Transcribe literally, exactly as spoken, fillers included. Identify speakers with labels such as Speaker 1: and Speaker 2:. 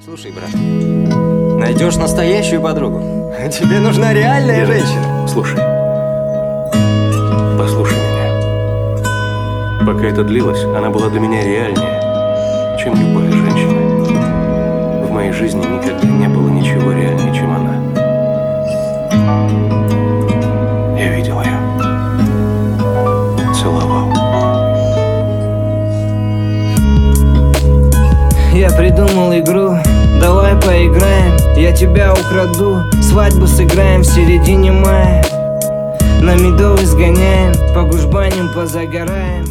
Speaker 1: Слушай, брат, найдешь настоящую подругу, тебе нужна реальная женщина.
Speaker 2: Слушай, послушай меня. Пока это длилось, она была для меня реальнее, чем любая женщина. В моей жизни никогда не было ничего реальнее, чем она. Я видел ее, целовал.
Speaker 3: Я придумал игру, давай поиграем, я тебя украду. Свадьбу сыграем в середине мая, на медовый сгоняем, по гужбаням позагораем.